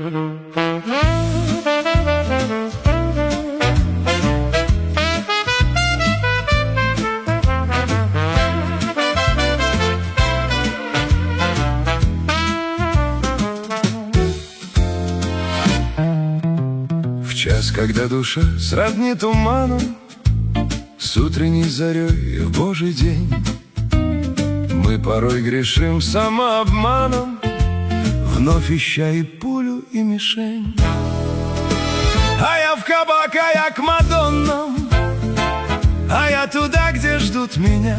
В час, когда душа сродни туману, с утренней зарей в Божий день, мы порой грешим самообманом, вновь ища и пулю, и мишень. А я в кабак, а я к Мадоннам, а я туда, где ждут меня,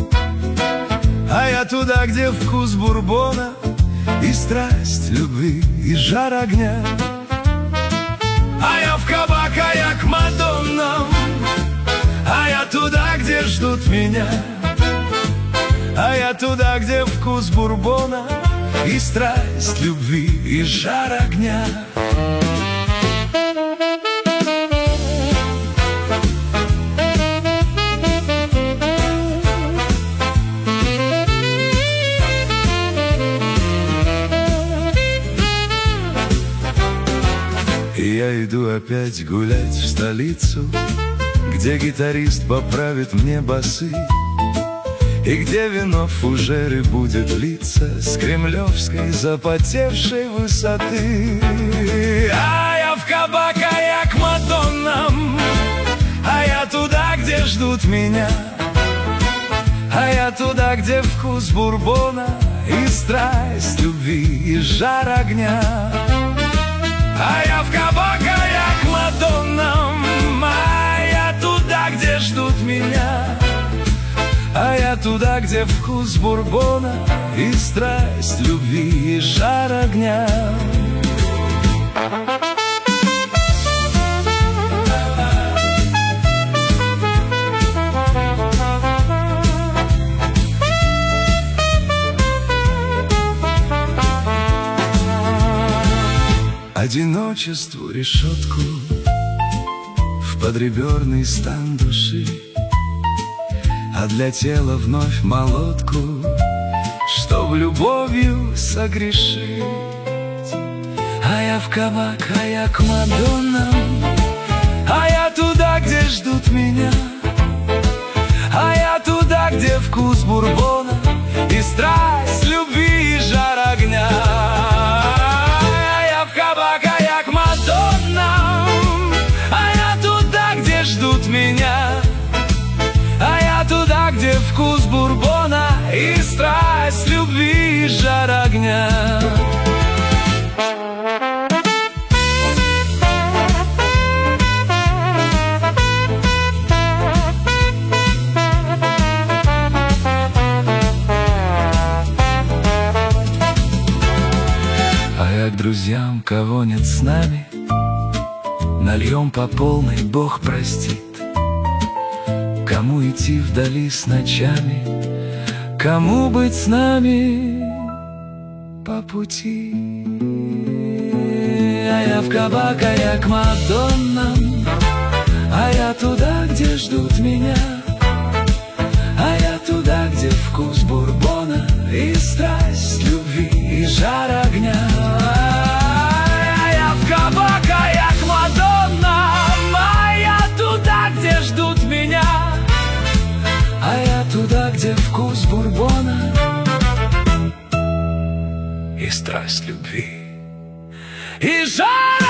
а я туда, где вкус бурбона и страсть любви, и жар огня. А я в кабак, а я к Мадоннам, а я туда, где ждут меня, а я туда, где вкус бурбона и страсть любви, и жар огня. И я иду опять гулять в столицу, где гитарист поправит мне басы, и где вино в фужере будет литься с кремлевской запотевшей высоты. А я в кабак, а я к Мадоннам, а я туда, где ждут меня, а я туда, где вкус бурбона и страсть любви, и жар огня. А я в кабак, а я к Мадоннам, а я туда, где ждут меня, а я туда, где вкус бурбона и страсть любви, и жар огня. Одиночеству решетку в подреберный стан души, а для тела вновь молотку, чтоб любовью согрешить. А я в кабак, а я к Мадоннам, а я туда, где ждут меня, а я туда, где вкус бурбона и страсть любви, и жар огня. Меня, а я туда, где вкус бурбона и страсть любви, и жар огня. А я к друзьям, кого нет с нами, нальем по полной, Бог простит. Кому идти вдали с ночами, кому быть с нами по пути. А я в кабак, а я к Мадоннам, а я туда, где ждут меня, а я туда, где вкус бурбона и страсть любви, и жар огня. А я в кабак, а я к Мадоннам, а я туда, где ждут меня, а я туда, где вкус бурбона и страсть любви, и жар.